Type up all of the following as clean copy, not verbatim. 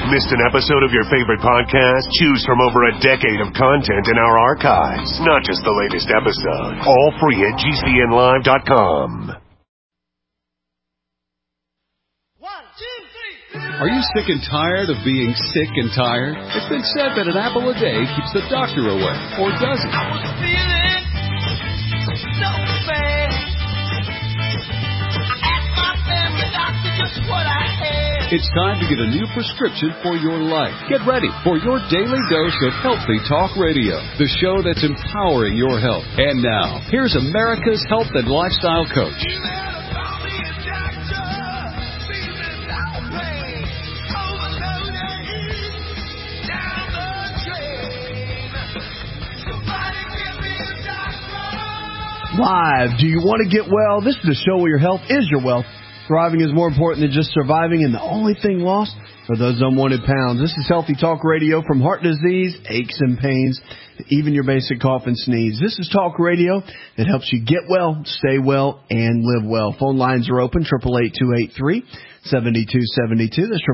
Missed an episode of your favorite podcast? Choose from over a decade of content in our archives. Not just the latest episode. All free at GCNlive.com. Are you sick and tired of being sick and tired? It's been said that an apple a day keeps the doctor away, or does it? I was feeling so bad. I asked my family doctor just what I had. It's time to get a new prescription for your life. Get ready for your daily dose of Healthy Talk Radio, the show that's empowering your health. And now, here's America's health and lifestyle coach. Live. Do you want to get well? This is the show where your health is your wealth. Thriving is more important than just surviving, and the only thing lost are those unwanted pounds. This is Healthy Talk Radio, from heart disease, aches and pains, to even your basic cough and sneeze. This is talk radio that helps you get well, stay well, and live well. Phone lines are open, 888-283-7272. That's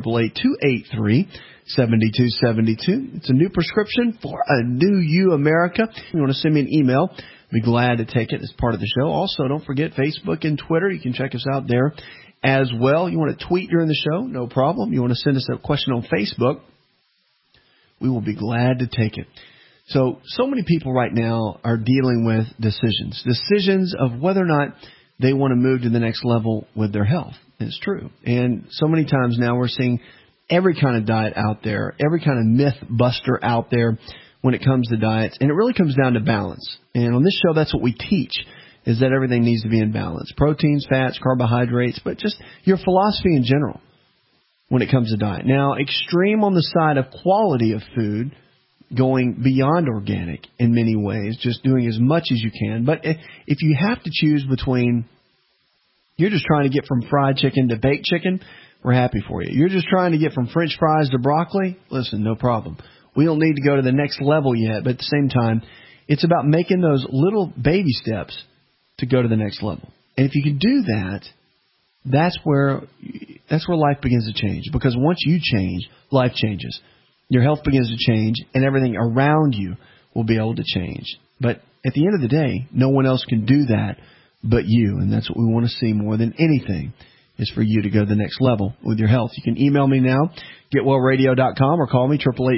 888-283-7272. It's a new prescription for a new you, America. If you want to send me an email, be glad to take it as part of the show. Also, don't forget Facebook and Twitter. You can check us out there as well. You want to tweet during the show? No problem. You want to send us a question on Facebook? We will be glad to take it. So many people right now are dealing with decisions of whether or not they want to move to the next level with their health. And it's true. And so many times now we're seeing every kind of diet out there, every kind of myth buster out there when it comes to diets, and it really comes down to balance. And on this show, that's what we teach, is that everything needs to be in balance. Proteins, fats, carbohydrates, but just your philosophy in general when it comes to diet. Now, extreme on the side of quality of food, going beyond organic in many ways, just doing as much as you can. But if you have to choose between, you're just trying to get from fried chicken to baked chicken, we're happy for you. You're just trying to get from French fries to broccoli, listen, no problem. We don't need to go to the next level yet, but at the same time, it's about making those little baby steps to go to the next level. And if you can do that, that's where life begins to change. Because once you change, life changes. Your health begins to change, and everything around you will be able to change. But at the end of the day, no one else can do that but you. And that's what we want to see more than anything, is for you to go to the next level with your health. You can email me now, getwellradio.com, or call me,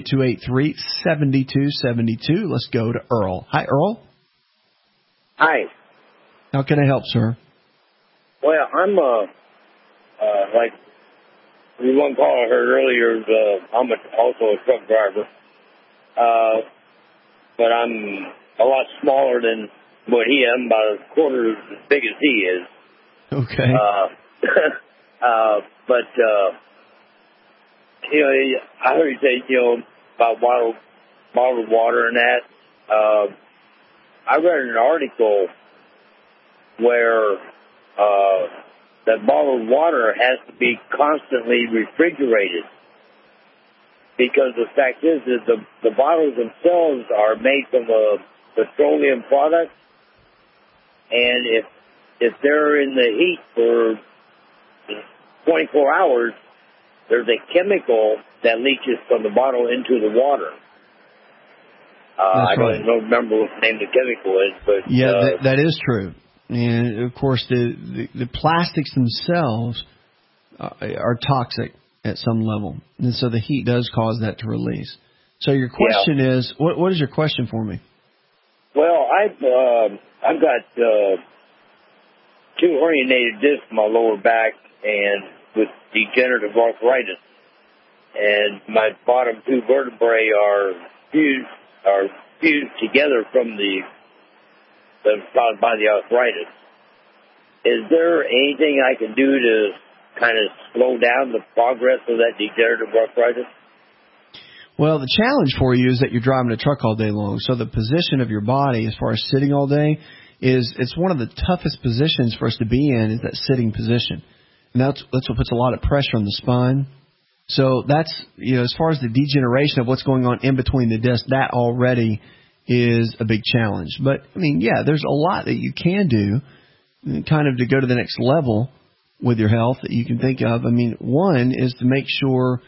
888-283-7272. Let's go to Earl. Hi, Earl. Hi. How can I help, sir? Well, I'm, like the one caller I heard earlier, I'm also a truck driver. But I'm a lot smaller than what he is. I'm about a quarter as big as he is. Okay. But you know, I heard you say, about bottled water and that. I read an article where that bottled water has to be constantly refrigerated, because the fact is that the bottles themselves are made from a petroleum product, and if they're in the heat for 24 hours, there's a chemical that leaches from the bottle into the water. I don't remember what the name of the chemical is, but yeah, that is true. And of course, the plastics themselves are toxic at some level, and so the heat does cause that to release. So your question is, what is your question for me? Well, I've got 2 herniated discs in my lower back, and with degenerative arthritis, and my bottom 2 vertebrae are fused together from caused by the arthritis. Is there anything I can do to kind of slow down the progress of that degenerative arthritis? Well, the challenge for you is that you're driving a truck all day long. So the position of your body, as far as sitting all day, it's one of the toughest positions for us to be in, is that sitting position. And that's what puts a lot of pressure on the spine. So that's, as far as the degeneration of what's going on in between the discs, that already is a big challenge. But, there's a lot that you can do kind of to go to the next level with your health that you can think of. One is to make sure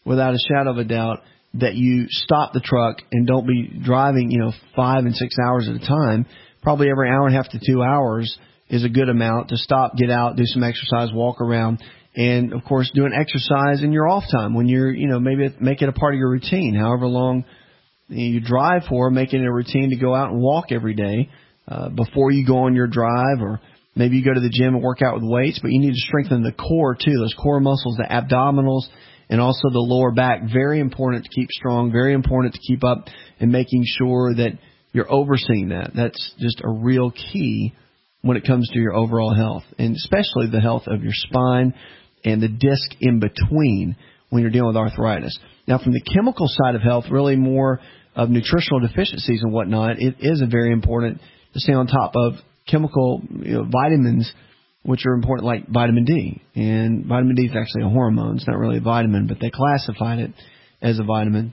without a shadow of a doubt, that you stop the truck and don't be driving, 5 and 6 hours at a time. Probably every hour and a half to 2 hours is a good amount to stop, get out, do some exercise, walk around, and, of course, do an exercise in your off time when you're, maybe make it a part of your routine. However long you drive for, make it a routine to go out and walk every day before you go on your drive, or maybe you go to the gym and work out with weights, but you need to strengthen the core, too, those core muscles, the abdominals, and also the lower back. Very important to keep strong, very important to keep up and making sure that you're overseeing that. That's just a real key when it comes to your overall health, and especially the health of your spine and the disc in between when you're dealing with arthritis. Now, from the chemical side of health, really more of nutritional deficiencies and whatnot, it is very important to stay on top of chemical vitamins, which are important, like vitamin D. And vitamin D is actually a hormone. It's not really a vitamin, but they classified it as a vitamin.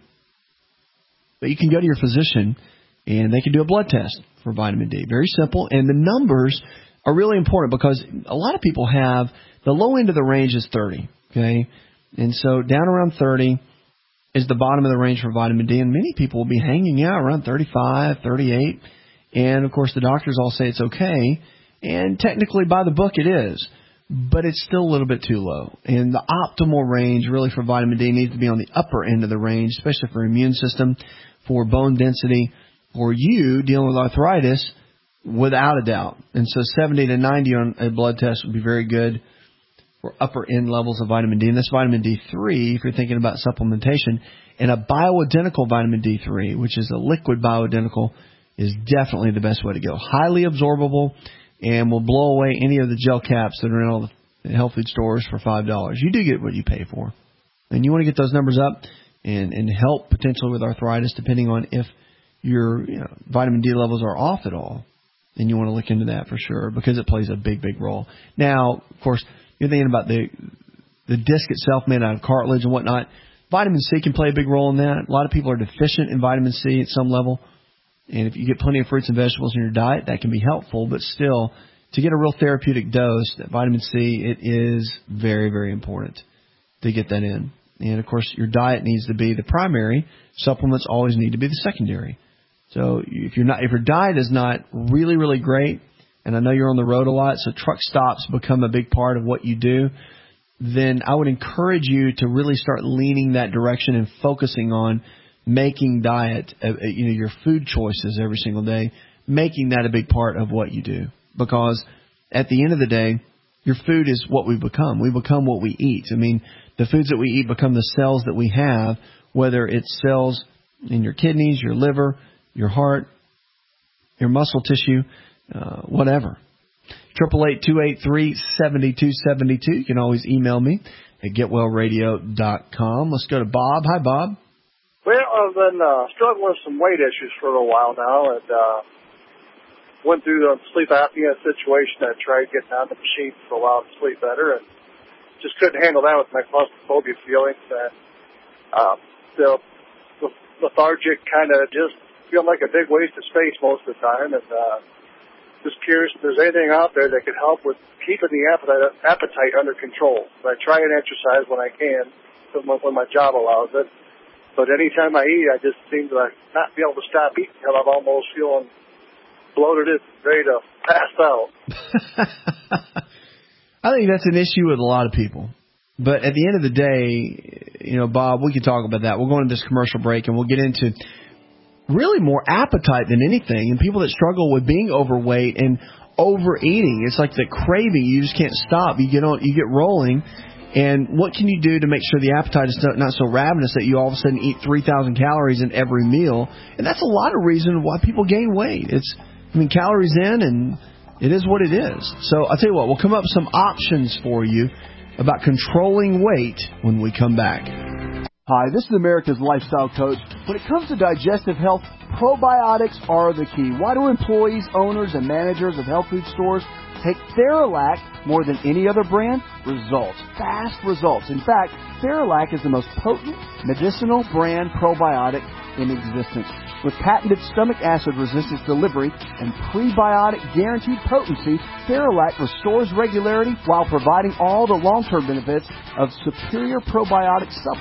But you can go to your physician, and they can do a blood test for vitamin D. Very simple. And the numbers are really important because a lot of people have the low end of the range is 30, okay? And so down around 30 is the bottom of the range for vitamin D, and many people will be hanging out around 35, 38. And, of course, the doctors all say it's okay, and technically by the book it is, but it's still a little bit too low. And the optimal range really for vitamin D needs to be on the upper end of the range, especially for immune system, for bone density, for you dealing with arthritis, without a doubt. And so 70 to 90 on a blood test would be very good for upper end levels of vitamin D. And that's vitamin D3 if you're thinking about supplementation. And a bioidentical vitamin D3, which is a liquid bioidentical, is definitely the best way to go. Highly absorbable and will blow away any of the gel caps that are in all the health food stores for $5. You do get what you pay for. And you want to get those numbers up and help potentially with arthritis, depending on if your vitamin D levels are off at all. And you want to look into that for sure, because it plays a big, big role. Now, of course, you're thinking about the disc itself made out of cartilage and whatnot. Vitamin C can play a big role in that. A lot of people are deficient in vitamin C at some level. And if you get plenty of fruits and vegetables in your diet, that can be helpful. But still, to get a real therapeutic dose, that vitamin C, it is very, very important to get that in. And, of course, your diet needs to be the primary. Supplements always need to be the secondary. So if your diet is not really, really great, and I know you're on the road a lot, so truck stops become a big part of what you do, then I would encourage you to really start leaning that direction and focusing on making diet, your food choices every single day, making that a big part of what you do. Because at the end of the day, your food is what we become. We become what we eat. I mean, the foods that we eat become the cells that we have, whether it's cells in your kidneys, your liver, your heart, your muscle tissue, whatever. 888-283-7272. You can always email me at getwellradio.com. Let's go to Bob. Hi, Bob. Well, I've been struggling with some weight issues for a little while now, and went through the sleep apnea situation. I tried getting on the machine for a while to sleep better, and just couldn't handle that with my claustrophobia feelings, and the lethargic, kind of just feel like a big waste of space most of the time, and just curious if there's anything out there that could help with keeping the appetite under control. I try and exercise when I can, when my job allows it. But anytime I eat, I just seem to not be able to stop eating until I'm almost feeling bloated and ready to pass out. I think that's an issue with a lot of people. But at the end of the day, Bob, we can talk about that. We'll go into this commercial break, and we'll get into really more appetite than anything. And people that struggle with being overweight and overeating, it's like the craving. You just can't stop. You get rolling. And what can you do to make sure the appetite is not so ravenous that you all of a sudden eat 3,000 calories in every meal? And that's a lot of reason why people gain weight. Calories in, and it is what it is. So I'll tell you what, we'll come up with some options for you about controlling weight when we come back. Hi, this is America's Lifestyle Coach. When it comes to digestive health, probiotics are the key. Why do employees, owners, and managers of health food stores take Theralac more than any other brand? Results. Fast results. In fact, Theralac is the most potent medicinal brand probiotic in existence. With patented stomach acid resistance delivery and prebiotic guaranteed potency, Theralac restores regularity while providing all the long-term benefits of superior probiotic supplement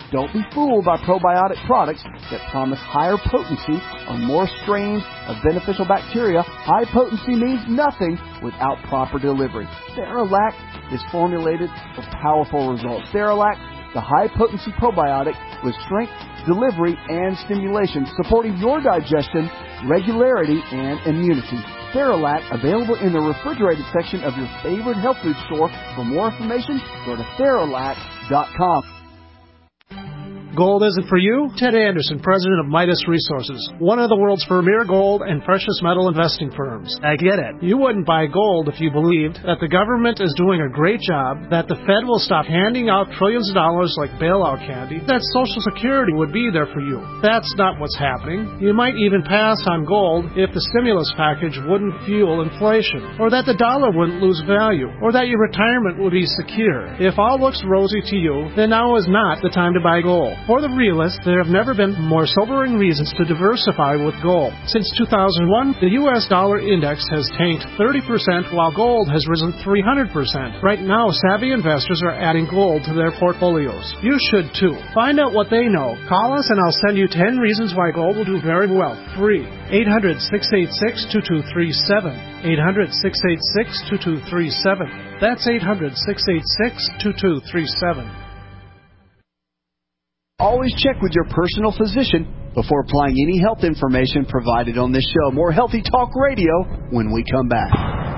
Don't be fooled by probiotic products that promise higher potency on more strains of beneficial bacteria. High potency means nothing without proper delivery. Cerelac is formulated for powerful results. Cerelac, the high-potency probiotic with strength, delivery, and stimulation, supporting your digestion, regularity, and immunity. Cerelac, available in the refrigerated section of your favorite health food store. For more information, go to Cerelac.com. Gold isn't for you? Ted Anderson, president of Midas Resources, one of the world's premier gold and precious metal investing firms. I get it. You wouldn't buy gold if you believed that the government is doing a great job, that the Fed will stop handing out trillions of dollars like bailout candy, that Social Security would be there for you. That's not what's happening. You might even pass on gold if the stimulus package wouldn't fuel inflation, or that the dollar wouldn't lose value, or that your retirement would be secure. If all looks rosy to you, then now is not the time to buy gold. For the realists, there have never been more sobering reasons to diversify with gold. Since 2001, the U.S. dollar index has tanked 30%, while gold has risen 300%. Right now, savvy investors are adding gold to their portfolios. You should too. Find out what they know. Call us and I'll send you 10 reasons why gold will do very well. Free. 800-686-2237. 800-686-2237. That's 800-686-2237. Always check with your personal physician before applying any health information provided on this show. More Healthy Talk Radio when we come back.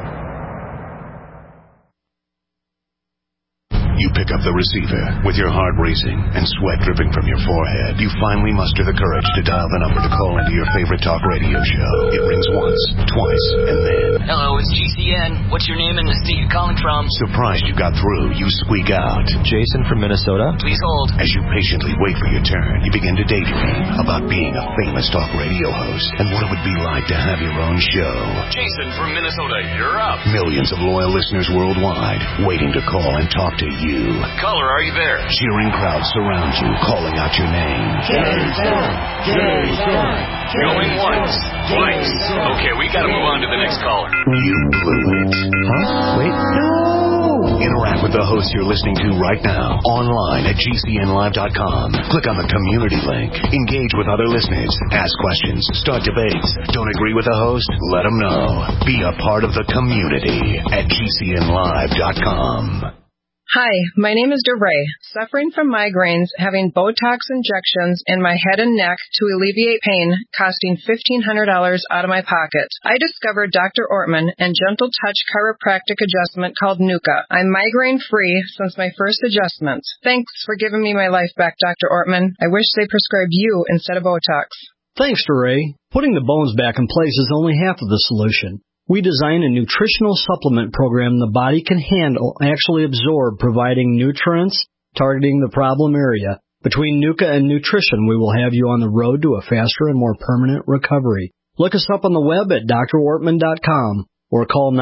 You pick up the receiver with your heart racing and sweat dripping from your forehead. You finally muster the courage to dial the number to call into your favorite talk radio show. It rings once, twice, and then... Hello, it's GCN. What's your name and the state you're calling from? Surprised you got through, you squeak out. Jason from Minnesota. Please hold. As you patiently wait for your turn, you begin to daydream about being a famous talk radio host and what it would be like to have your own show. Jason from Minnesota, you're up. Millions of loyal listeners worldwide waiting to call and talk to you. Caller, are you there? Cheering crowds surround you, calling out your name. Jason! Jason! Going once, twice. Okay, we gotta move on to the next caller. You blew it. Huh? Wait. No! Interact with the host you're listening to right now, online at GCNlive.com. Click on the community link. Engage with other listeners. Ask questions. Start debates. Don't agree with the host? Let them know. Be a part of the community at GCNlive.com. Hi, my name is DeRay. Suffering from migraines, having Botox injections in my head and neck to alleviate pain, costing $1,500 out of my pocket. I discovered Dr. Ortman and Gentle Touch chiropractic adjustment called Nuka. I'm migraine-free since my first adjustment. Thanks for giving me my life back, Dr. Ortman. I wish they prescribed you instead of Botox. Thanks, DeRay. Putting the bones back in place is only half of the solution. We design a nutritional supplement program the body can handle, actually absorb, providing nutrients, targeting the problem area. Between Nuka and nutrition, we will have you on the road to a faster and more permanent recovery. Look us up on the web at drortman.com or call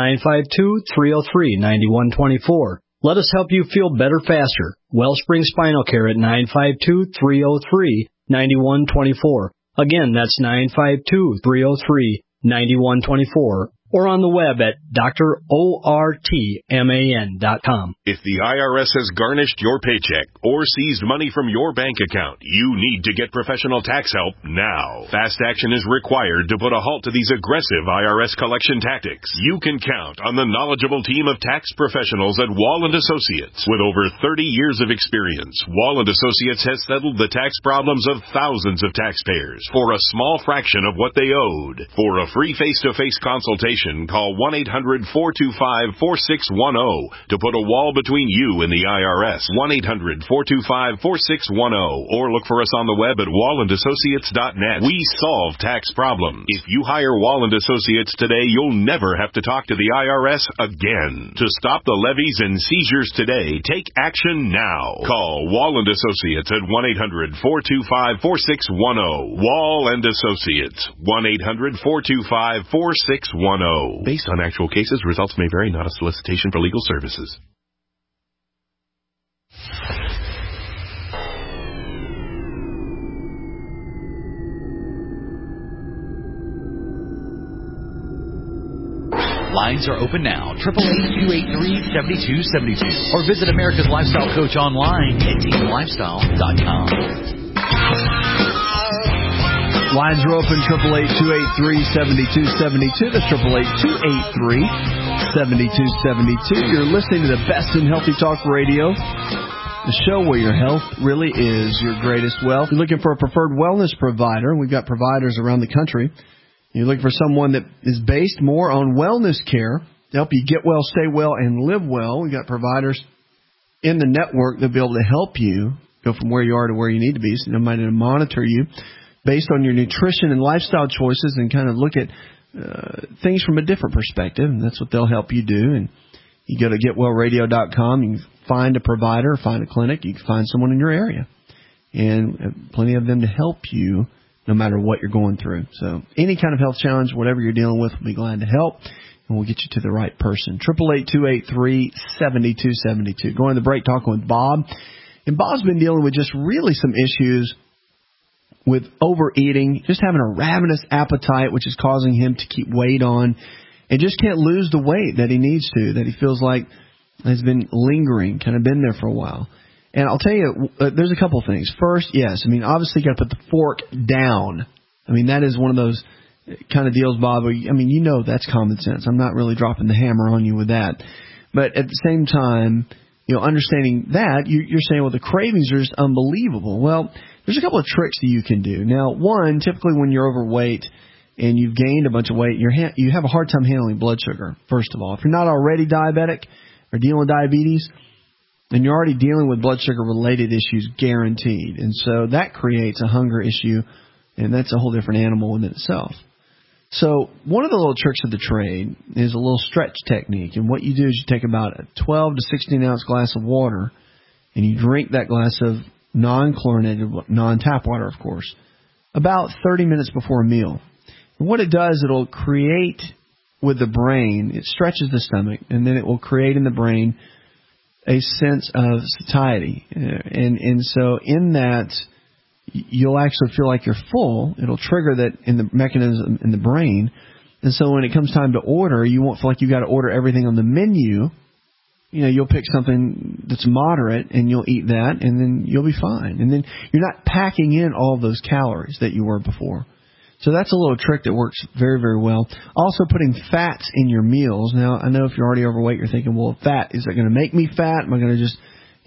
952-303-9124. Let us help you feel better faster. Wellspring Spinal Care at 952-303-9124. Again, that's 952-303-9124. Or on the web at drortman.com. If the IRS has garnished your paycheck or seized money from your bank account, you need to get professional tax help now. Fast action is required to put a halt to these aggressive IRS collection tactics. You can count on the knowledgeable team of tax professionals at Wall & Associates. With over 30 years of experience, Wall & Associates has settled the tax problems of thousands of taxpayers for a small fraction of what they owed. For a free face-to-face consultation, call 1-800-425-4610 to put a wall between you and the IRS. 1-800-425-4610 or look for us on the web at wallandassociates.net. We solve tax problems. If you hire Wall & Associates today, you'll never have to talk to the IRS again. To stop the levies and seizures today, take action now. Call Wall & Associates at 1-800-425-4610. Wall & Associates. 1-800-425-4610. Based on actual cases, results may vary, not a solicitation for legal services. Lines are open now, 888-283-7272. Or visit America's Lifestyle Coach online at teamlifestyle.com. Lines are open, 888-283-7272. That's 888-283-7272. You're listening to the best in healthy talk radio, the show where your health really is your greatest wealth. You're looking for a preferred wellness provider. We've got providers around the country. You're looking for someone that is based more on wellness care to help you get well, stay well, and live well. We've got providers in the network that will be able to help you go from where you are to where you need to be. So they might monitor you based on your nutrition and lifestyle choices and kind of look at things from a different perspective. And that's what they'll help you do. And you go to getwellradio.com. You can find a provider, find a clinic. You can find someone in your area. And plenty of them to help you no matter what you're going through. So any kind of health challenge, whatever you're dealing with, we'll be glad to help. And we'll get you to the right person. 888-283-7272. Going to the break, talking with Bob. And Bob's been dealing with just really some issues with overeating, just having a ravenous appetite, which is causing him to keep weight on, and just can't lose the weight that he needs to, that he feels like has been lingering, kind of been there for a while. And I'll tell you, there's a couple things. First, yes, I mean, obviously you got to put the fork down. I mean, that is one of those kind of deals, Bob. I mean, you know that's common sense. I'm not really dropping the hammer on you with that. But at the same time, you know, understanding that, you're saying, well, the cravings are just unbelievable. Well, there's a couple of tricks that you can do. Now, one, typically when you're overweight and you've gained a bunch of weight, you have a hard time handling blood sugar, first of all. If you're not already diabetic or dealing with diabetes, then you're already dealing with blood sugar-related issues, guaranteed. And so that creates a hunger issue, and that's a whole different animal in itself. So one of the little tricks of the trade is a little stretch technique. And what you do is you take about a 12 to 16-ounce glass of water, and you drink that glass of non-chlorinated, non-tap water, of course, about 30 minutes before a meal. And what it does, it'll create with the brain, it stretches the stomach, and then it will create in the brain a sense of satiety. And so in that, you'll actually feel like you're full. It'll trigger that in the mechanism in the brain. And so when it comes time to order, you won't feel like you've got to order everything on the menu. You know, you'll pick something that's moderate and you'll eat that, and then you'll be fine. And then you're not packing in all of those calories that you were before. So that's a little trick that works very, very well. Also, putting fats in your meals. Now, I know if you're already overweight, you're thinking, well, fat, is that going to make me fat? Am I going to just,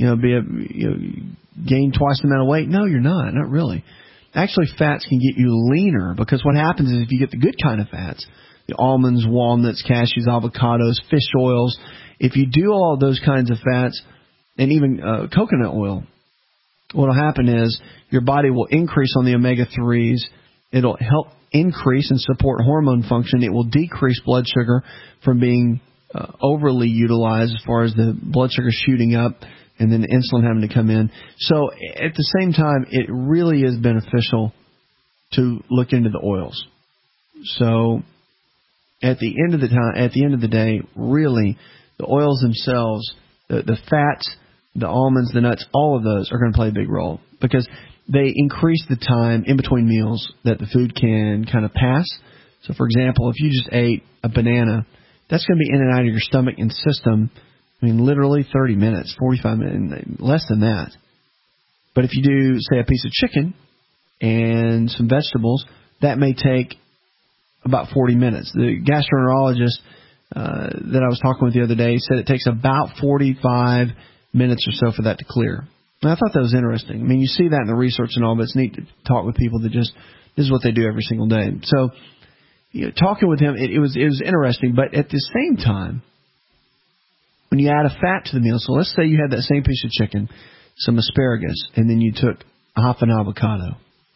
gain twice the amount of weight? No, you're not really. Actually, fats can get you leaner, because what happens is if you get the good kind of fats, the almonds, walnuts, cashews, avocados, fish oils, if you do all of those kinds of fats, and even coconut oil, what will happen is your body will increase on the omega-3s. It'll help increase and support hormone function. It will decrease blood sugar from being overly utilized as far as the blood sugar shooting up and then the insulin having to come in. So at the same time, it really is beneficial to look into the oils. So at the end of the day, really, the oils themselves, the fats, the almonds, the nuts, all of those are going to play a big role, because they increase the time in between meals that the food can kind of pass. So, for example, if you just ate a banana, that's going to be in and out of your stomach and system, I mean, literally 30 minutes, 45 minutes, less than that. But if you do, say, a piece of chicken and some vegetables, that may take about 40 minutes. The gastroenterologist that I was talking with the other day said it takes about 45 minutes or so for that to clear. And I thought that was interesting. I mean, you see that in the research and all, but it's neat to talk with people that just, this is what they do every single day. So, talking with him, it was interesting. But at the same time, when you add a fat to the meal, so let's say you had that same piece of chicken, some asparagus, and then you took half an avocado.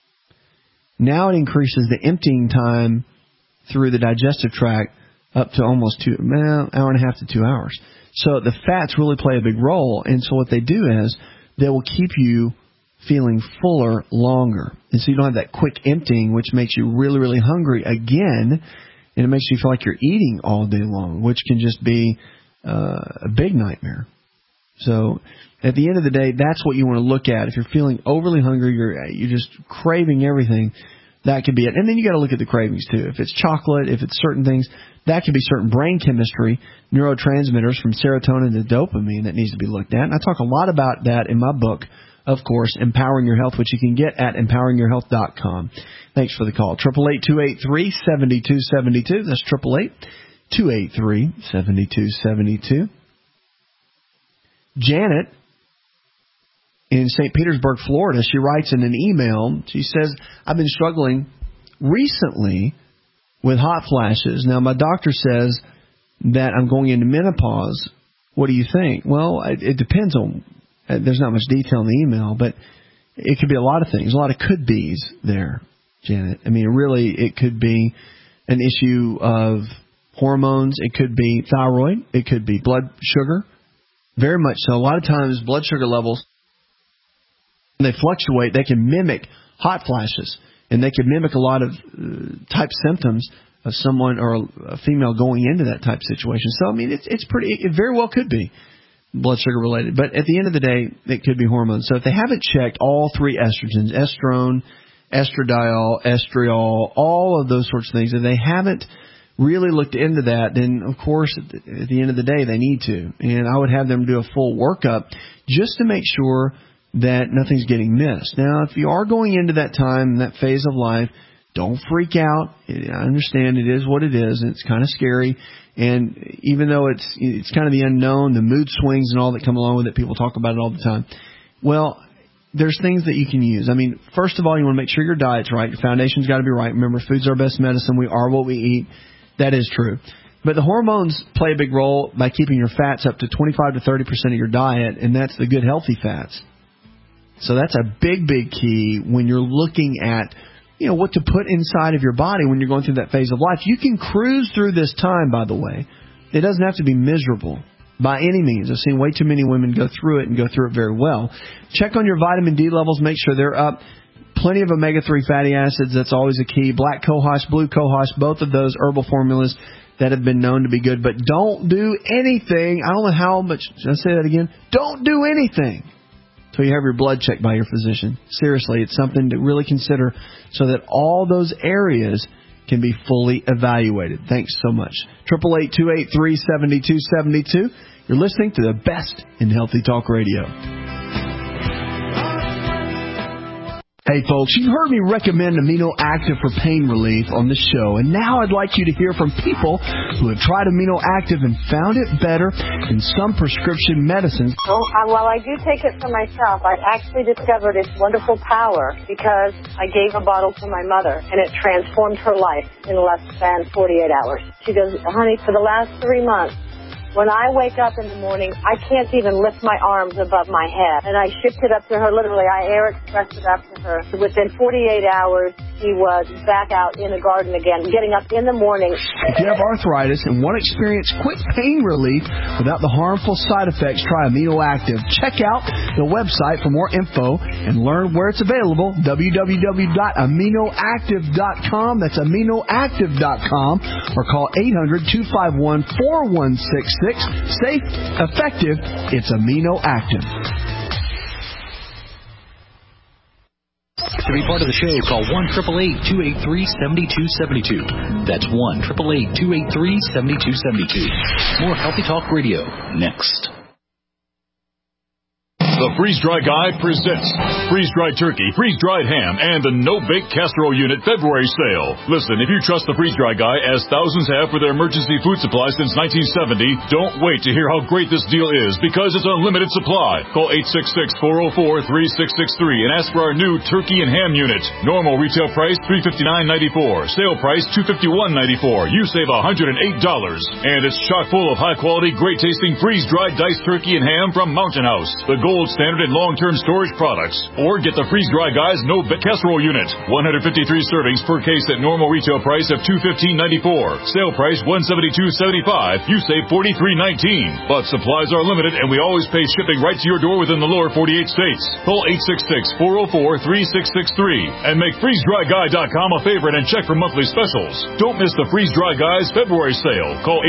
Now it increases the emptying time through the digestive tract up to almost hour and a half to 2 hours. So the fats really play a big role. And so what they do is they will keep you feeling fuller longer. And so you don't have that quick emptying, which makes you really, really hungry again. And it makes you feel like you're eating all day long, which can just be a big nightmare. So at the end of the day, that's what you want to look at. If you're feeling overly hungry, you're just craving everything, that could be it. And then you got to look at the cravings too. If it's chocolate, if it's certain things, that could be certain brain chemistry, neurotransmitters from serotonin to dopamine that needs to be looked at. And I talk a lot about that in my book, of course, Empowering Your Health, which you can get at empoweringyourhealth.com. Thanks for the call. 888-283-7272. That's 888-283-7272. Janet in St. Petersburg, Florida, she writes in an email, she says, I've been struggling recently with hot flashes. Now, my doctor says that I'm going into menopause. What do you think? Well, it depends on, there's not much detail in the email, but it could be a lot of things, a lot of could-be's there, Janet. I mean, really, it could be an issue of hormones. It could be thyroid. It could be blood sugar. Very much so. A lot of times, blood sugar levels, they fluctuate. They can mimic hot flashes, and they can mimic a lot of type symptoms of someone or a female going into that type situation. So, I mean, it very well could be blood sugar related. But at the end of the day, it could be hormones. So if they haven't checked all three estrogens, estrone, estradiol, estriol, all of those sorts of things, if they haven't really looked into that, then, of course, at the end of the day, they need to. And I would have them do a full workup just to make sure that nothing's getting missed. Now, if you are going into that time, that phase of life, don't freak out. I understand it is what it is, and it's kind of scary. And even though it's kind of the unknown, the mood swings and all that come along with it, people talk about it all the time. Well, there's things that you can use. I mean, first of all, you want to make sure your diet's right. Your foundation's got to be right. Remember, food's our best medicine. We are what we eat. That is true. But the hormones play a big role by keeping your fats up to 25 to 30% of your diet, and that's the good, healthy fats. So that's a big, big key when you're looking at, what to put inside of your body when you're going through that phase of life. You can cruise through this time, by the way. It doesn't have to be miserable by any means. I've seen way too many women go through it and go through it very well. Check on your vitamin D levels. Make sure they're up. Plenty of omega-3 fatty acids. That's always a key. Black cohosh, blue cohosh, both of those herbal formulas that have been known to be good. But don't do anything. I don't know how much. Should I say that again? Don't do anything until you have your blood checked by your physician. Seriously, it's something to really consider so that all those areas can be fully evaluated. Thanks so much. 888-283-7272. You're listening to the best in Healthy Talk Radio. Hey folks, you've heard me recommend Amino Active for pain relief on this show, and now I'd like you to hear from people who have tried Amino Active and found it better than some prescription medicines. While I do take it for myself, I actually discovered its wonderful power because I gave a bottle to my mother, and it transformed her life in less than 48 hours. She goes, honey, for the last 3 months, when I wake up in the morning, I can't even lift my arms above my head. And I shipped it up to her, literally. I air expressed it up to her. Within 48 hours, she was back out in the garden again, getting up in the morning. If you have arthritis and want to experience quick pain relief without the harmful side effects, try Amino Active. Check out the website for more info and learn where it's available, www.aminoactive.com. That's aminoactive.com, or call 800-251-4166. Safe, effective, it's Amino Active. To be part of the show, call 1-888-283-7272. That's 1-888-283-7272. More Healthy Talk Radio next. The Freeze-Dry Guy presents freeze-dried turkey, freeze-dried ham, and the no-bake casserole unit February sale. Listen, if you trust the Freeze-Dry Guy, as thousands have for their emergency food supply since 1970, don't wait to hear how great this deal is, because it's unlimited supply. Call 866-404-3663 and ask for our new turkey and ham unit. Normal retail price $359.94. Sale price $251.94. You save $108. And it's chock full of high-quality, great-tasting freeze-dried diced turkey and ham from Mountain House, the gold standard and long-term storage products. Or get the Freeze-Dry Guy's no-bake casserole unit. 153 servings per case at normal retail price of $215.94. Sale price $172.75. You save $43.19. But supplies are limited, and we always pay shipping right to your door within the lower 48 states. Call 866-404-3663 and make FreezeDryGuy.com a favorite and check for monthly specials. Don't miss the Freeze-Dry Guy's February sale. Call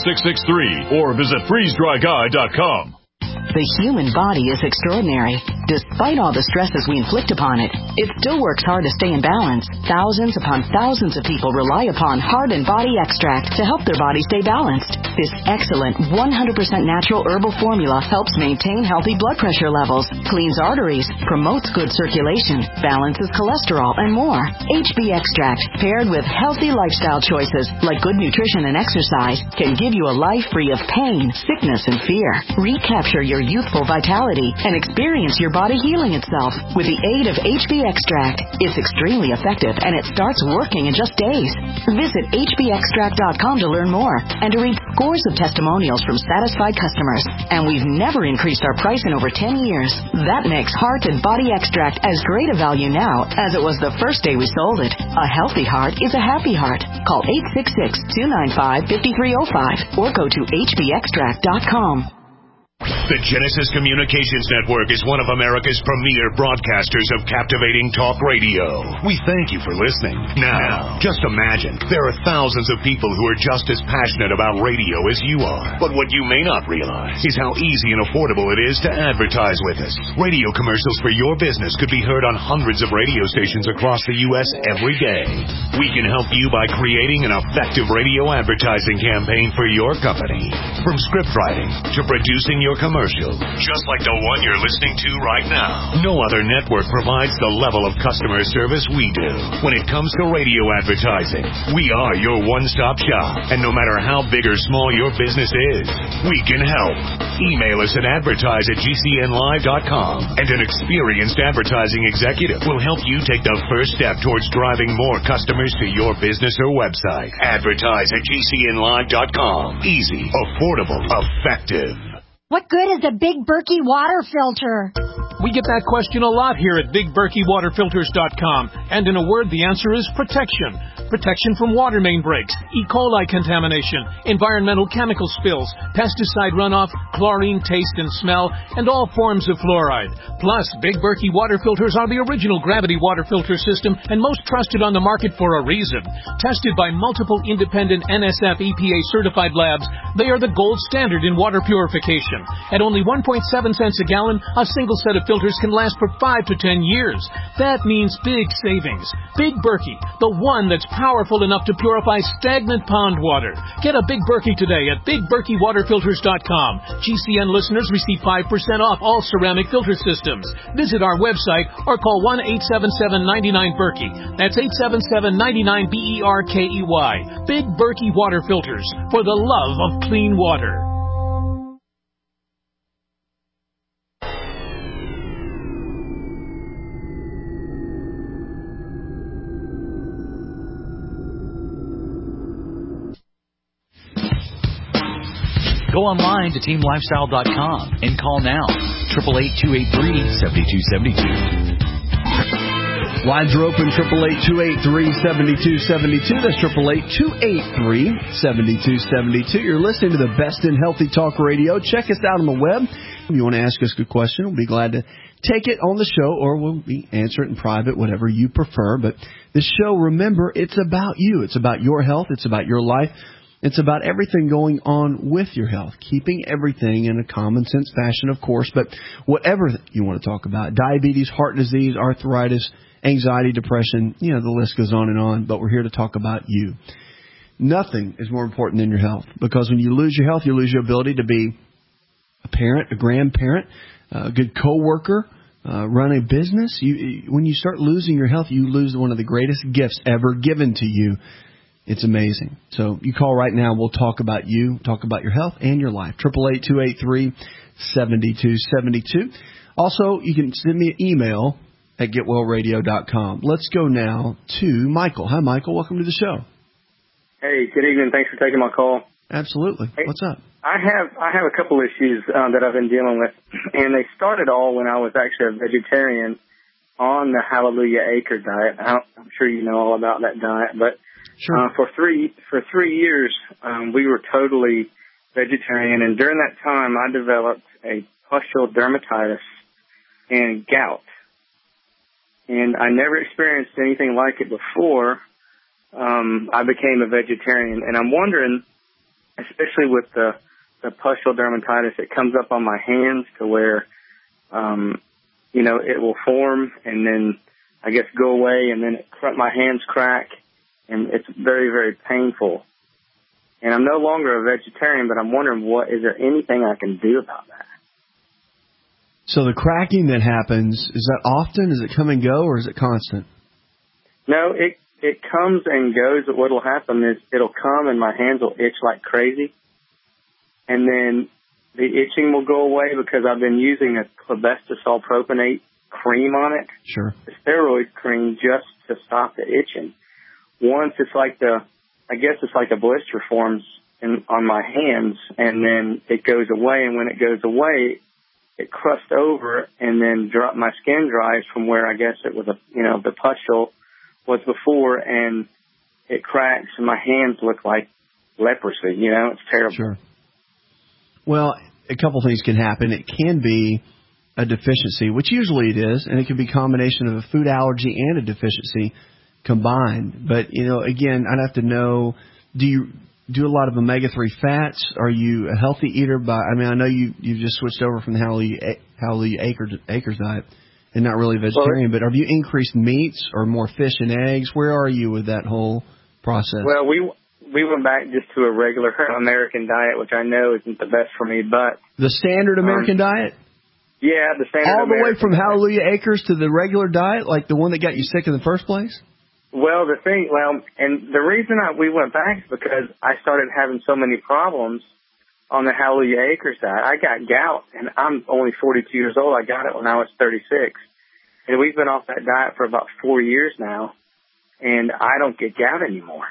866-404-3663 or visit FreezeDryGuy.com. The human body is extraordinary. Despite all the stresses we inflict upon it, it still works hard to stay in balance. Thousands upon thousands of people rely upon Heart and Body Extract to help their body stay balanced. This excellent 100% natural herbal formula helps maintain healthy blood pressure levels, cleans arteries, promotes good circulation, balances cholesterol, and more. HB Extract, paired with healthy lifestyle choices like good nutrition and exercise, can give you a life free of pain, sickness, and fear. Recapture your youthful vitality and experience your body healing itself with the aid of HB Extract. It's extremely effective and it starts working in just days. Visit hbextract.com to learn more and to read scores of testimonials from satisfied customers. And we've never increased our price in over 10 years. That makes Heart and Body Extract as great a value now as it was the first day we sold it. A healthy heart is a happy heart. Call 866-295-5305 or go to hbextract.com. The Genesis Communications Network is one of America's premier broadcasters of captivating talk radio. We thank you for listening. Now, just imagine, there are thousands of people who are just as passionate about radio as you are. But what you may not realize is how easy and affordable it is to advertise with us. Radio commercials for your business could be heard on hundreds of radio stations across the U.S. every day. We can help you by creating an effective radio advertising campaign for your company. From script writing to producing your commercial, just like the one you're listening to right now. No other network provides the level of customer service we do. When it comes to radio advertising, we are your one-stop shop. And no matter how big or small your business is, we can help. Email us at advertise@gcnlive.com, and an experienced advertising executive will help you take the first step towards driving more customers to your business or website. Advertise@gcnlive.com. Easy, affordable, effective. What good is a Big Berkey water filter? We get that question a lot here at BigBerkeyWaterFilters.com. And in a word, the answer is protection. Protection from water main breaks, E. coli contamination, environmental chemical spills, pesticide runoff, chlorine taste and smell, and all forms of fluoride. Plus, Big Berkey water filters are the original gravity water filter system and most trusted on the market for a reason. Tested by multiple independent NSF EPA certified labs, they are the gold standard in water purification. At only 1.7 cents a gallon, a single set of filters can last for 5 to 10 years. That means big savings. Big Berkey, the one that's powerful enough to purify stagnant pond water. Get a Big Berkey today at BigBerkeyWaterFilters.com. GCN listeners receive 5% off all ceramic filter systems. Visit our website or call 1-877-99-BERKEY. That's 877-99-BERKEY. Big Berkey Water Filters, for the love of clean water. Go online to teamlifestyle.com and call now. 888-283-7272. Lines are open, 888-283-7272. That's 888-283-7272. You're listening to the best in healthy talk radio. Check us out on the web. If you want to ask us a question, we'll be glad to take it on the show, or we'll answer it in private, whatever you prefer. But this show, remember, it's about you. It's about your health. It's about your life. It's about everything going on with your health, keeping everything in a common sense fashion, of course, but whatever you want to talk about, diabetes, heart disease, arthritis, anxiety, depression, the list goes on, but we're here to talk about you. Nothing is more important than your health, because when you lose your health, you lose your ability to be a parent, a grandparent, a good coworker, run a business. When you start losing your health, you lose one of the greatest gifts ever given to you. It's amazing. So you call right now. We'll talk about you, talk about your health and your life. 888-283-7272. Also, you can send me an email at getwellradio.com. Let's go now to Michael. Hi, Michael. Welcome to the show. Hey, good evening. Thanks for taking my call. Absolutely. Hey, what's up? I have a couple issues that I've been dealing with, and they started all when I was actually a vegetarian on the Hallelujah Acre diet. I'm sure you know all about that diet, but sure. For 3 years, we were totally vegetarian, and during that time, I developed a pustule dermatitis and gout. And I never experienced anything like it before I became a vegetarian. And I'm wondering, especially with the pustule dermatitis, it comes up on my hands to where it will form and then I guess go away, and then my hands crack, and it's very, very painful. And I'm no longer a vegetarian, but I'm wondering, is there anything I can do about that? So the cracking that happens, is that often? Does it come and go, or is it constant? No, it comes and goes, but what will happen is it'll come and my hands will itch like crazy. And then the itching will go away because I've been using a clobetasol propionate cream on it. Sure. The steroid cream just to stop the itching. Once it's like a blister forms on my hands, and then it goes away. And when it goes away, it crusts over, and then my skin dries from where I guess it was the pustule was before, and it cracks, and my hands look like leprosy. It's terrible. Sure. Well, a couple things can happen. It can be a deficiency, which usually it is, and it can be a combination of a food allergy and a deficiency combined. But, again, I'd have to know, do you do a lot of omega-3 fats? Are you a healthy eater? I know you've just switched over from the Hallelujah Acres diet and not really vegetarian, but have you increased meats or more fish and eggs? Where are you with that whole process? Well, we went back just to a regular American diet, which I know isn't the best for me, but... The standard American diet? Yeah, the standard All the American way from diet. Hallelujah Acres to the regular diet, like the one that got you sick in the first place? Well, and the reason we went back is because I started having so many problems on the Hallelujah Acres diet. I got gout, and I'm only 42 years old. I got it when I was 36. And we've been off that diet for about 4 years now, and I don't get gout anymore.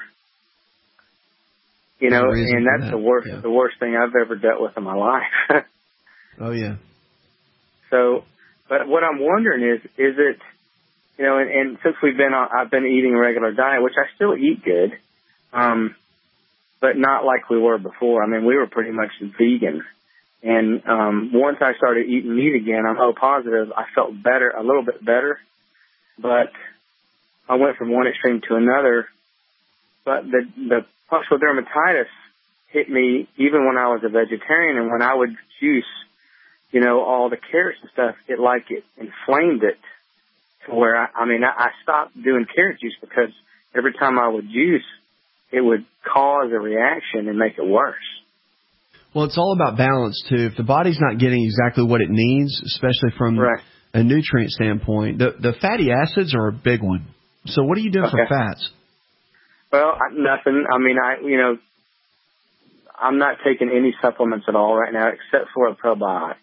And that's the worst thing I've ever dealt with in my life. Oh, yeah. So, but what I'm wondering is it, and since I've been eating a regular diet, which I still eat good, but not like we were before. I mean, we were pretty much vegan. And once I started eating meat again, I'm O positive, I felt better, a little bit better. But I went from one extreme to another. But the pustular dermatitis hit me even when I was a vegetarian, and when I would juice, all the carrots and stuff, it inflamed it to where, I stopped doing carrot juice because every time I would juice, it would cause a reaction and make it worse. Well, it's all about balance, too. If the body's not getting exactly what it needs, especially from a nutrient standpoint, the fatty acids are a big one. So what are you doing for fats? Well, nothing. I'm not taking any supplements at all right now except for a probiotic.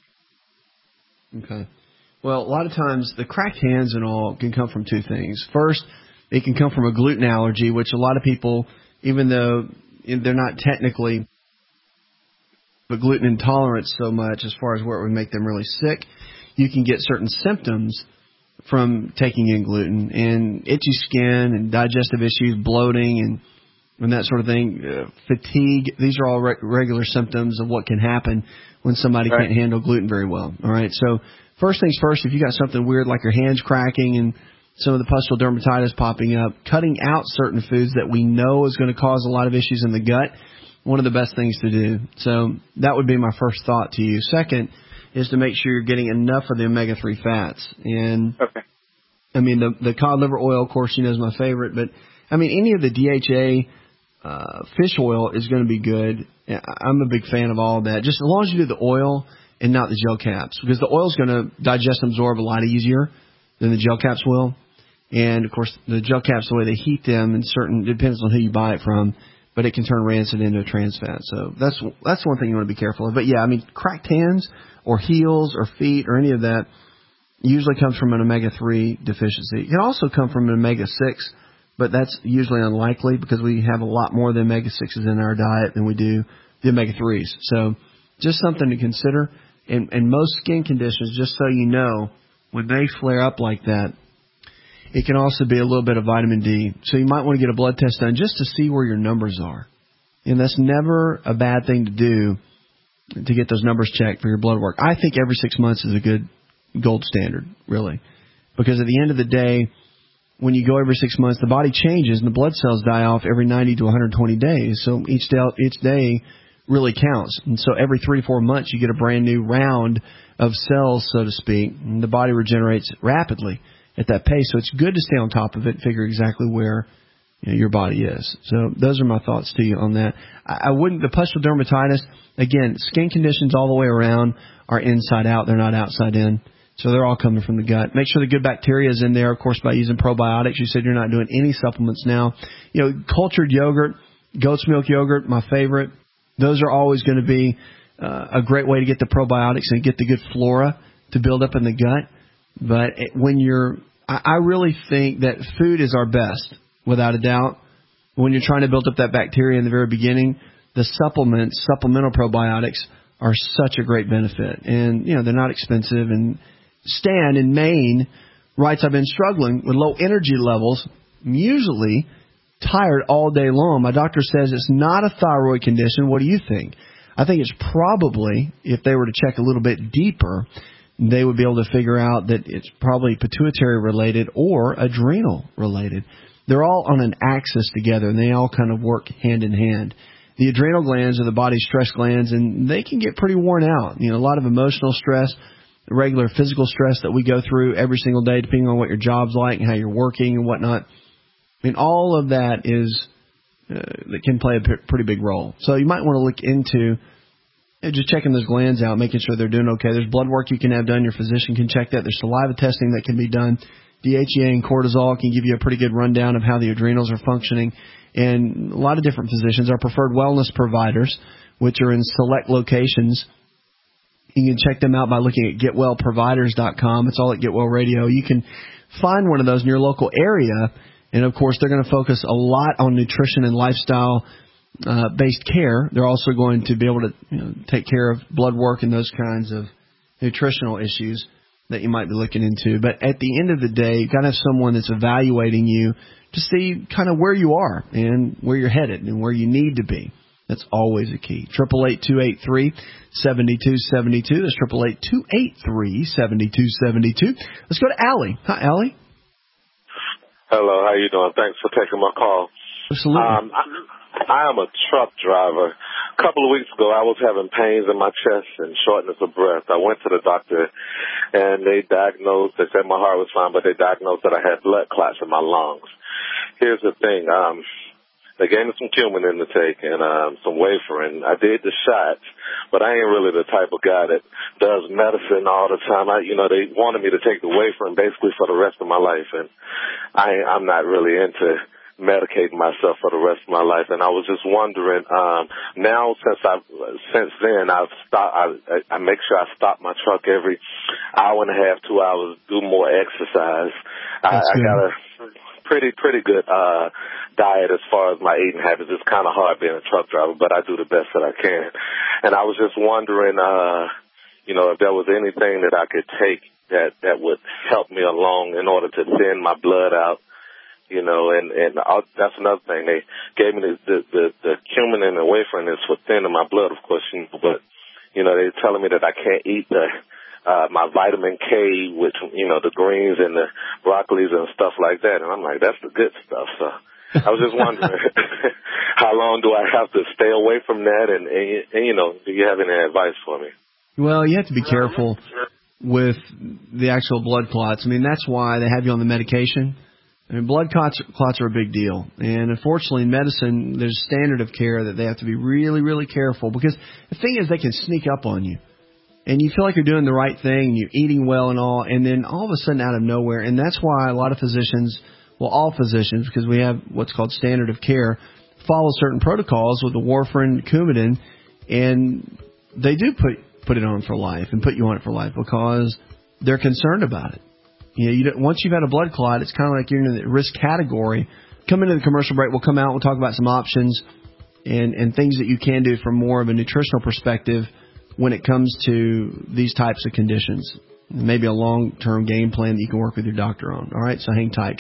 Okay. Well, a lot of times the cracked hands and all can come from two things. First, it can come from a gluten allergy, which a lot of people, even though they're not technically but gluten intolerant so much as far as where it would make them really sick, you can get certain symptoms from taking in gluten, and itchy skin and digestive issues, bloating and that sort of thing, fatigue. These are all regular symptoms of what can happen when somebody can't handle gluten very well. All right, so first things first, if you got something weird like your hands cracking and some of the pustular dermatitis popping up, cutting out certain foods that we know is going to cause a lot of issues in the gut, one of the best things to do. So that would be my first thought to you. Second is to make sure you're getting enough of the omega-3 fats. And the cod liver oil, of course, is my favorite, but any of the DHA fish oil is going to be good. I'm a big fan of all of that, just as long as you do the oil and not the gel caps, because the oil is going to digest and absorb a lot easier than the gel caps will. And, of course, the gel caps, the way they heat them, it depends on who you buy it from, but it can turn rancid into a trans fat. So that's one thing you want to be careful of. But, yeah, cracked hands or heels or feet or any of that usually comes from an omega-3 deficiency. It can also come from an omega-6, but that's usually unlikely because we have a lot more of the omega-6s in our diet than we do the omega-3s. So just something to consider. And most skin conditions, just so you know, when they flare up like that, it can also be a little bit of vitamin D. So you might want to get a blood test done just to see where your numbers are. And that's never a bad thing to do, to get those numbers checked for your blood work. I think every 6 months is a good gold standard, really. Because at the end of the day, when you go every 6 months, the body changes and the blood cells die off every 90 to 120 days. So each day really counts. And so every 3-4 months, you get a brand new round of cells, so to speak, and the body regenerates rapidly at that pace. So it's good to stay on top of it and figure exactly where your body is. So those are my thoughts to you on that. I wouldn't, the pustular dermatitis, again, skin conditions all the way around are inside out. They're not outside in. So they're all coming from the gut. Make sure the good bacteria is in there, of course, by using probiotics. You said you're not doing any supplements now. Cultured yogurt, goat's milk yogurt, my favorite. Those are always going to be a great way to get the probiotics and get the good flora to build up in the gut. But I really think that food is our best, without a doubt. When you're trying to build up that bacteria in the very beginning, the supplemental probiotics are such a great benefit. And, they're not expensive. And Stan in Maine writes, I've been struggling with low energy levels, usually tired all day long. My doctor says it's not a thyroid condition. What do you think? I think it's probably, if they were to check a little bit deeper, they would be able to figure out that it's probably pituitary related or adrenal related. They're all on an axis together, and they all kind of work hand in hand. The adrenal glands are the body's stress glands, and they can get pretty worn out. A lot of emotional stress, regular physical stress that we go through every single day, depending on what your job's like and how you're working and whatnot. All of that that can play a pretty big role. So you might want to look into just checking those glands out, making sure they're doing okay. There's blood work you can have done. Your physician can check that. There's saliva testing that can be done. DHEA and cortisol can give you a pretty good rundown of how the adrenals are functioning. And a lot of different physicians, our preferred wellness providers, which are in select locations, you can check them out by looking at getwellproviders.com. It's all at Get Well Radio. You can find one of those in your local area. And, of course, they're going to focus a lot on nutrition and lifestyle-based care. They're also going to be able to take care of blood work and those kinds of nutritional issues that you might be looking into. But at the end of the day, you've got to have someone that's evaluating you to see kind of where you are and where you're headed and where you need to be. That's always a key. 888-283-7272. That's 888-283-7272. Let's go to Allie. Hi, Allie. Hello, how you doing? Thanks for taking my call. Absolutely. I am a truck driver. A couple of weeks ago, I was having pains in my chest and shortness of breath. I went to the doctor, and they said my heart was fine, but they diagnosed that I had blood clots in my lungs. Here's the thing. They gave me some Coumadin to take and some Warfarin. I did the shots, but I ain't really the type of guy that does medicine all the time. They wanted me to take the Warfarin basically for the rest of my life, and I'm not really into medicating myself for the rest of my life. And I was just wondering, now since then I've stopped. I make sure I stop my truck every hour and a half, 2 hours, do more exercise. I got a pretty good diet as far as my eating habits. It's kind of hard being a truck driver, but I do the best that I can. And I was just wondering, if there was anything that I could take that would help me along in order to thin my blood out. That's another thing. They gave me the Coumadin and Warfarin is for thinning my blood, of course, but they're telling me that I can't eat my vitamin K with, the greens and the broccolis and stuff like that. And I'm like, that's the good stuff. So I was just wondering, how long do I have to stay away from that? And do you have any advice for me? Well, you have to be careful with the actual blood clots. That's why they have you on the medication. Blood clots are a big deal. And unfortunately, in medicine, there's a standard of care that they have to be really, really careful. Because the thing is, they can sneak up on you. And you feel like you're doing the right thing, you're eating well and all, and then all of a sudden out of nowhere. And that's why a lot of physicians, all physicians, because we have what's called standard of care, follow certain protocols with the Warfarin, Coumadin, and they do put it on for life and put you on it for life because they're concerned about it. Once you've had a blood clot, it's kind of like you're in the risk category. Come into the commercial break. We'll come out. We'll talk about some options and things that you can do from more of a nutritional perspective when it comes to these types of conditions. Maybe a long-term game plan that you can work with your doctor on. All right, so hang tight.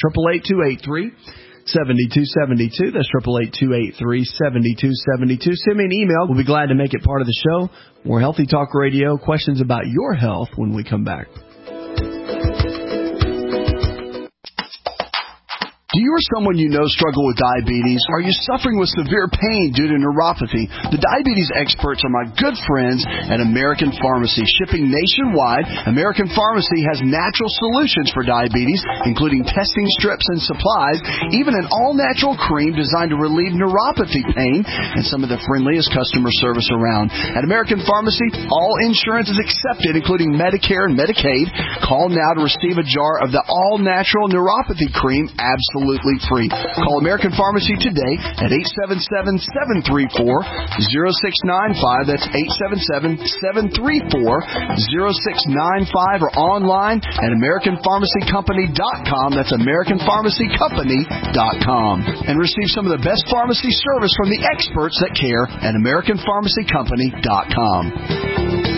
888-283-7272. That's 888-283-7272. Send me an email. We'll be glad to make it part of the show. More Healthy Talk Radio. Questions about your health when we come back. Do you or someone you know struggle with diabetes? Are you suffering with severe pain due to neuropathy? The diabetes experts are my good friends at American Pharmacy. Shipping nationwide, American Pharmacy has natural solutions for diabetes, including testing strips and supplies, even an all-natural cream designed to relieve neuropathy pain, and some of the friendliest customer service around. At American Pharmacy, all insurance is accepted, including Medicare and Medicaid. Call now to receive a jar of the all-natural neuropathy cream absolutely free. Call American Pharmacy today at 877-734-0695. That's 877-734-0695, or online at AmericanPharmacyCompany.com. That's AmericanPharmacyCompany.com. And receive some of the best pharmacy service from the experts that care at AmericanPharmacyCompany.com.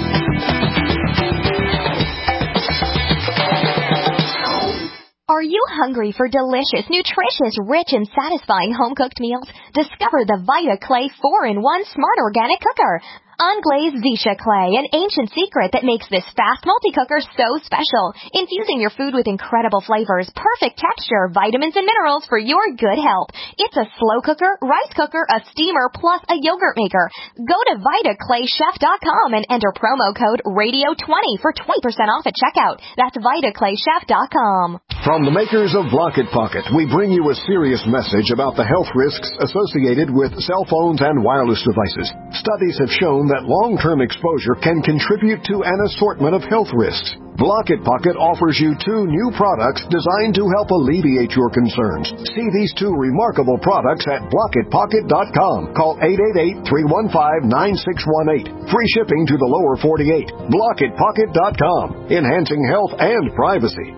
Are you hungry for delicious, nutritious, rich, and satisfying home-cooked meals? Discover the Vita Clay 4-in-1 Smart Organic Cooker. Unglazed Visha clay, an ancient secret that makes this fast multi-cooker so special. Infusing your food with incredible flavors, perfect texture, vitamins, and minerals for your good health. It's a slow cooker, rice cooker, a steamer, plus a yogurt maker. Go to VitaClayChef.com and enter promo code RADIO20 for 20% off at checkout. That's VitaClayChef.com. From the makers of Block It Pocket, we bring you a serious message about the health risks associated with cell phones and wireless devices. Studies have shown that long-term exposure can contribute to an assortment of health risks. Block It Pocket offers you 2 new products designed to help alleviate your concerns. See these 2 remarkable products at blockitpocket.com. Call 888-315-9618. Free shipping to the lower 48. Blockitpocket.com. Enhancing health and privacy.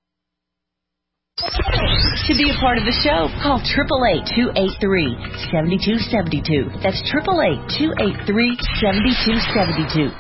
To be a part of the show, call 888-283-7272. That's 888-283-7272.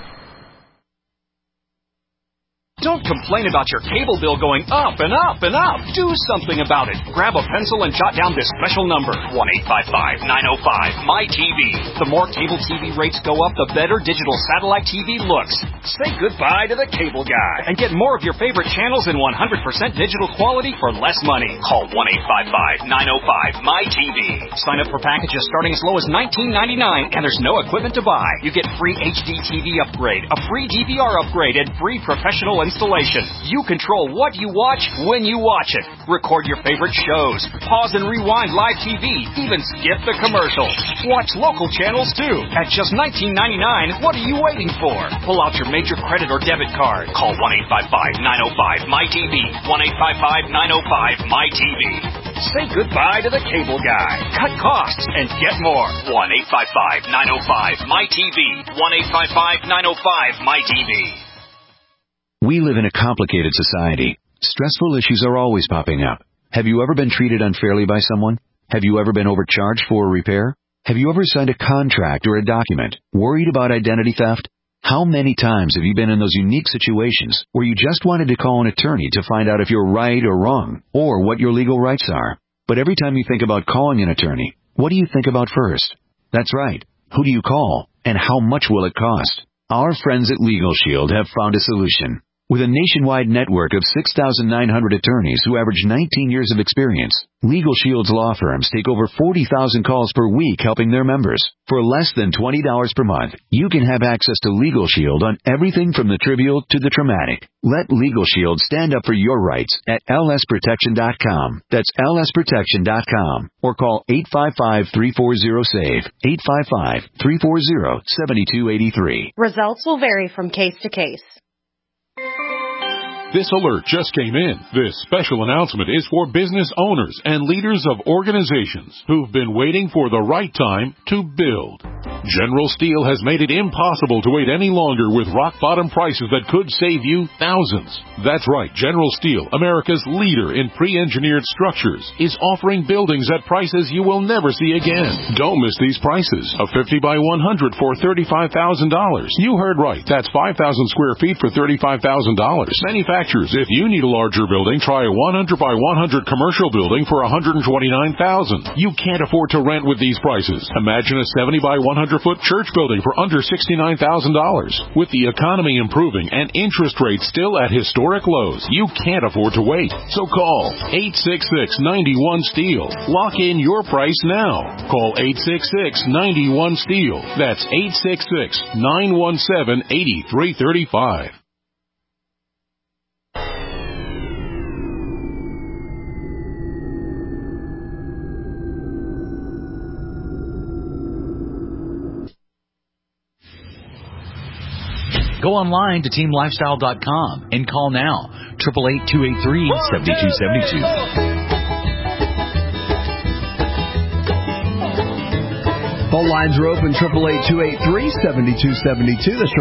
Don't complain about your cable bill going up and up and up. Do something about it. Grab a pencil and jot down this special number, 1-855-905-MY-TV. The more cable TV rates go up, the better digital satellite TV looks. Say goodbye to the cable guy and get more of your favorite channels in 100% digital quality for less money. Call 1-855-905-MY-TV. Sign up for packages starting as low as $19.99, and there's no equipment to buy. You get free HD TV upgrade, a free DVR upgrade, and free professional installation. You control what you watch when you watch it. Record your favorite shows. Pause and rewind live TV. Even skip the commercials. Watch local channels too. At just $19.99, what are you waiting for? Pull out your major credit or debit card. Call 1-855-905-MY-TV. 1-855-905-MY-TV. Say goodbye to the cable guy. Cut costs and get more. 1-855-905-MY-TV. 1-855-905-MY-TV. We live in a complicated society. Stressful issues are always popping up. Have you ever been treated unfairly by someone? Have you ever been overcharged for a repair? Have you ever signed a contract or a document? Worried about identity theft? How many times have you been in those unique situations where you just wanted to call an attorney to find out if you're right or wrong, or what your legal rights are? But every time you think about calling an attorney, what do you think about first? That's right. Who do you call, and how much will it cost? Our friends at Legal Shield have found a solution. With a nationwide network of 6,900 attorneys who average 19 years of experience, Legal Shield's law firms take over 40,000 calls per week helping their members. For less than $20 per month, you can have access to Legal Shield on everything from the trivial to the traumatic. Let Legal Shield stand up for your rights at lsprotection.com. That's lsprotection.com. Or call 855-340-SAVE. 855-340-7283. Results will vary from case to case. This alert just came in. This special announcement is for business owners and leaders of organizations who've been waiting for the right time to build. General Steel has made it impossible to wait any longer with rock-bottom prices that could save you thousands. That's right, General Steel, America's leader in pre-engineered structures, is offering buildings at prices you will never see again. Don't miss these prices. A 50 by 100 for $35,000. You heard right. That's 5,000 square feet for $35,000. Manufactured manufacturers. If you need a larger building, try a 100 by 100 commercial building for $129,000. You can't afford to rent with these prices. Imagine a 70 by 100 foot church building for under $69,000. With the economy improving and interest rates still at historic lows, you can't afford to wait. So call 866-91-STEEL. Lock in your price now. Call 866-91-STEEL. That's 866-917-8335. Go online to teamlifestyle.com and call now, 888-283-7272. Phone lines are open, 888-283-7272. That's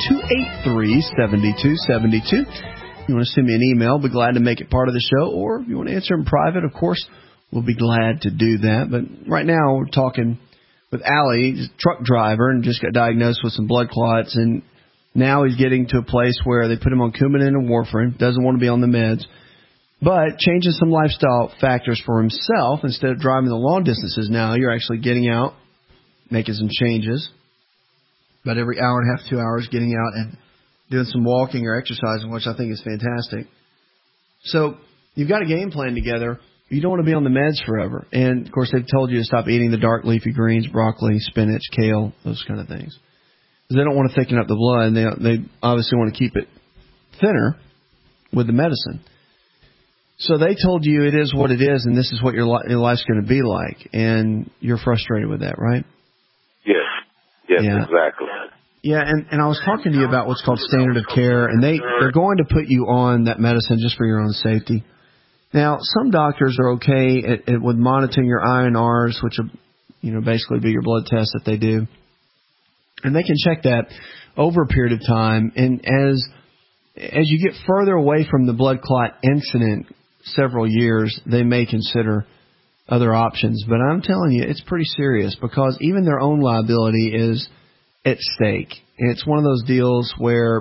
888-283-7272. You want to send me an email, be glad to make it part of the show. Or if you want to answer in private, of course, we'll be glad to do that. But right now we're talking with Allie, he's a truck driver, and just got diagnosed with some blood clots. And now he's getting to a place where they put him on Coumadin and warfarin, doesn't want to be on the meds, but changing some lifestyle factors for himself. Instead of driving the long distances now, you're actually getting out, making some changes. About every hour and a half, 2 hours, getting out and doing some walking or exercising, which I think is fantastic. So you've got a game plan together. You don't want to be on the meds forever. And, of course, they've told you to stop eating the dark leafy greens, broccoli, spinach, kale, those kind of things. They don't want to thicken up the blood, and they obviously want to keep it thinner with the medicine. So they told you it is what it is, and this is what your life's going to be like, and you're frustrated with that, right? Yes, yeah. Exactly. Yeah, and I was talking to you about what's called standard of care, and they're going to put you on that medicine just for your own safety. Now, some doctors are okay with monitoring your INRs, which will, basically be your blood test that they do. And they can check that over a period of time. And as you get further away from the blood clot incident, several years, they may consider other options. But I'm telling you, it's pretty serious because even their own liability is at stake. And it's one of those deals where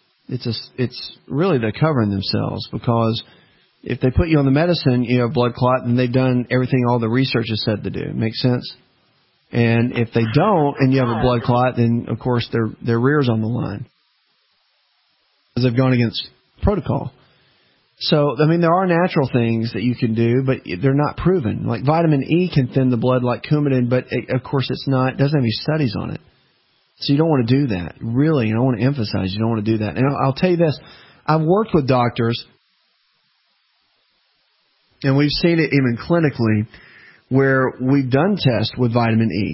it's really they're covering themselves, because if they put you on the medicine, you have blood clot, then they've done everything all the research has said to do. Make sense? And if they don't, and you have a blood clot, then of course their rear's on the line, because they've gone against protocol. So, there are natural things that you can do, but they're not proven. Like vitamin E can thin the blood like Coumadin, but of course it doesn't have any studies on it. So you don't want to do that. Really, I want to emphasize you don't want to do that. And I'll tell you this, I've worked with doctors, and we've seen it even clinically, where we've done tests with vitamin E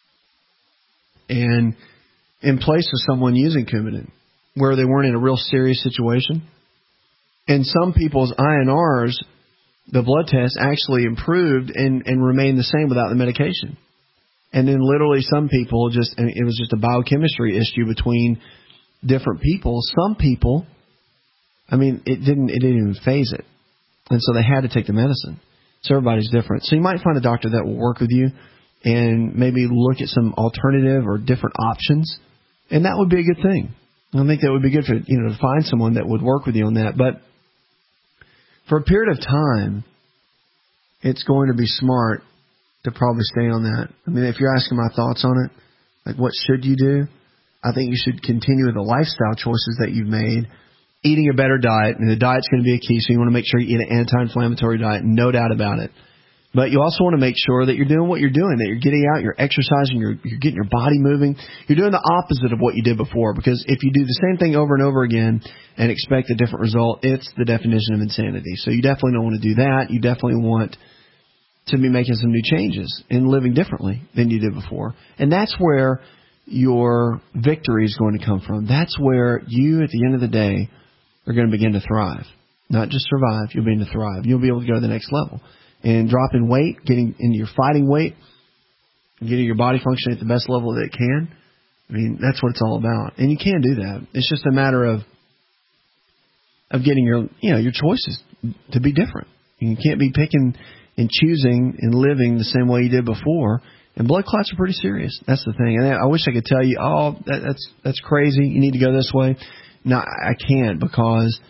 and in place of someone using Coumadin, where they weren't in a real serious situation. And some people's INRs, the blood test, actually improved and remained the same without the medication. And then literally some people it was just a biochemistry issue between different people. Some people, it didn't even phase it. And so they had to take the medicine. So everybody's different. So you might find a doctor that will work with you and maybe look at some alternative or different options. And that would be a good thing. I think that would be good for, to find someone that would work with you on that. But for a period of time, it's going to be smart to probably stay on that. If you're asking my thoughts on it, like what should you do? I think you should continue with the lifestyle choices that you've made. Eating a better diet, and the diet's going to be a key, so you want to make sure you eat an anti-inflammatory diet, no doubt about it. But you also want to make sure that you're doing what you're doing, that you're getting out, you're exercising, you're getting your body moving. You're doing the opposite of what you did before, because if you do the same thing over and over again and expect a different result, it's the definition of insanity. So you definitely don't want to do that. You definitely want to be making some new changes and living differently than you did before. And that's where your victory is going to come from. That's where you, at the end of the day, are going to begin to thrive. Not just survive, you'll begin to thrive. You'll be able to go to the next level. And dropping weight, getting into your fighting weight, getting your body functioning at the best level that it can, that's what it's all about. And you can do that. It's just a matter of getting your choices to be different. You can't be picking and choosing and living the same way you did before. And blood clots are pretty serious. That's the thing. And I wish I could tell you, that's crazy. You need to go this way. No, I can't, because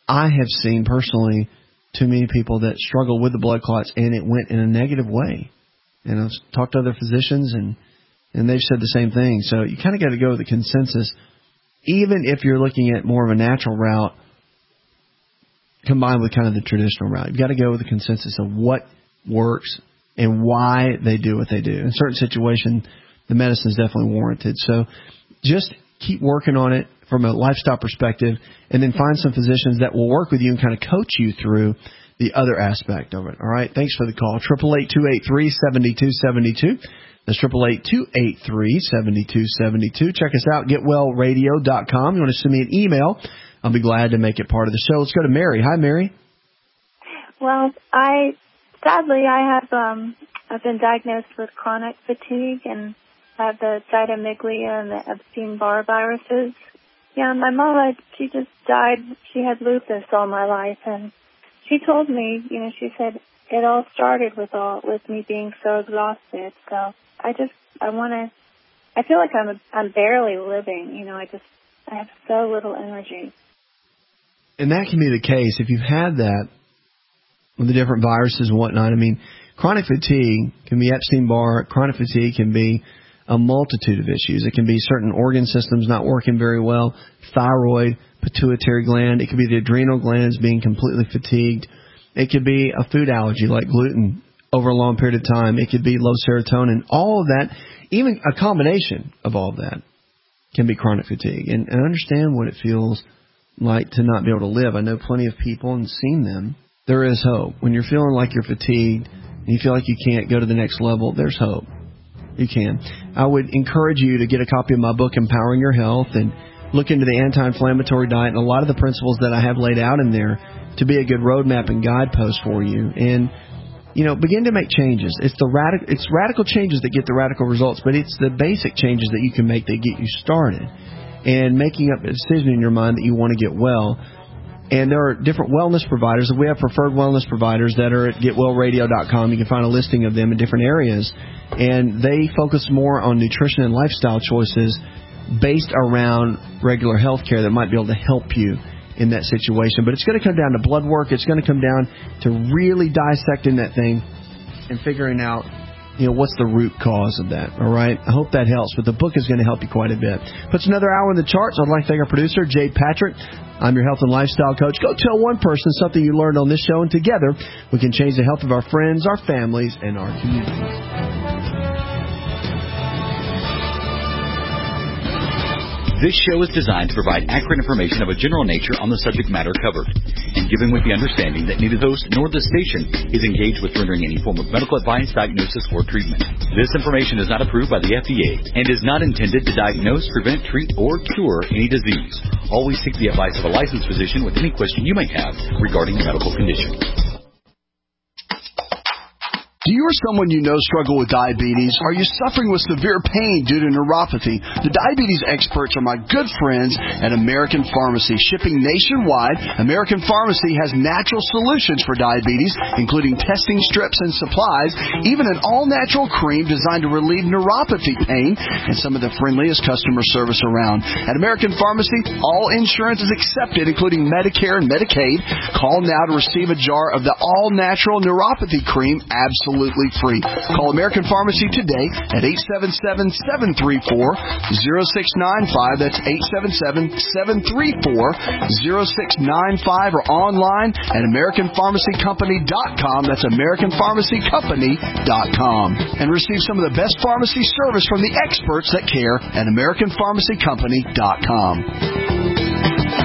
I have seen personally too many people that struggle with the blood clots, and it went in a negative way. And I've talked to other physicians, and they've said the same thing. So you kind of got to go with the consensus, even if you're looking at more of a natural route combined with kind of the traditional route. You've got to go with the consensus of what works and why they do what they do. In certain situations, the medicine is definitely warranted. So just keep working on it from a lifestyle perspective, and then find some physicians that will work with you and kind of coach you through the other aspect of it. All right. Thanks for the call. 888-283-7272. That's 888-283-7272. Check us out, getwellradio.com. You want to send me an email, I'll be glad to make it part of the show. Let's go to Mary. Hi, Mary. Well, I've been diagnosed with chronic fatigue and have the cytomeglia and the Epstein-Barr viruses. Yeah, my mama, she just died. She had lupus all my life, and she told me, she said it all started with me being so exhausted. So I feel like I'm barely living. I have so little energy. And that can be the case if you've had that with the different viruses and whatnot. I mean, chronic fatigue can be Epstein-Barr. Chronic fatigue can be a multitude of issues. It can be certain organ systems not working very well, thyroid, pituitary gland. It could be the adrenal glands being completely fatigued. It could be a food allergy like gluten over a long period of time. It could be low serotonin. All of that, even a combination of all of that, can be chronic fatigue. And I understand what it feels like to not be able to live. I know plenty of people and seen them. There is hope. When you're feeling like you're fatigued and you feel like you can't go to the next level, there's hope. You can. I would encourage you to get a copy of my book, Empowering Your Health, and look into the anti-inflammatory diet and a lot of the principles that I have laid out in there to be a good roadmap and guidepost for you. And, begin to make changes. It's radical changes that get the radical results, but it's the basic changes that you can make that get you started. And making up a decision in your mind that you want to get well. And there are different wellness providers. We have preferred wellness providers that are at getwellradio.com. You can find a listing of them in different areas. And they focus more on nutrition and lifestyle choices based around regular health care that might be able to help you in that situation. But it's going to come down to blood work. It's going to come down to really dissecting that thing and figuring out, what's the root cause of that. All right. I hope that helps. But the book is going to help you quite a bit. Puts another hour in the charts. I'd like to thank our producer, Jay Patrick. I'm your health and lifestyle coach. Go tell one person something you learned on this show, and together we can change the health of our friends, our families, and our communities. This show is designed to provide accurate information of a general nature on the subject matter covered, and given with the understanding that neither the host nor the station is engaged with rendering any form of medical advice, diagnosis, or treatment. This information is not approved by the FDA and is not intended to diagnose, prevent, treat, or cure any disease. Always seek the advice of a licensed physician with any question you may have regarding your medical condition. Do you or someone you know struggle with diabetes? Are you suffering with severe pain due to neuropathy? The diabetes experts are my good friends at American Pharmacy. Shipping nationwide, American Pharmacy has natural solutions for diabetes, including testing strips and supplies, even an all-natural cream designed to relieve neuropathy pain, and some of the friendliest customer service around. At American Pharmacy, all insurance is accepted, including Medicare and Medicaid. Call now to receive a jar of the all-natural neuropathy cream absolutely free. Call American Pharmacy today at 877-734-0695. That's 877-734-0695, or online at AmericanPharmacyCompany.com. That's AmericanPharmacyCompany.com. And receive some of the best pharmacy service from the experts that care at AmericanPharmacyCompany.com.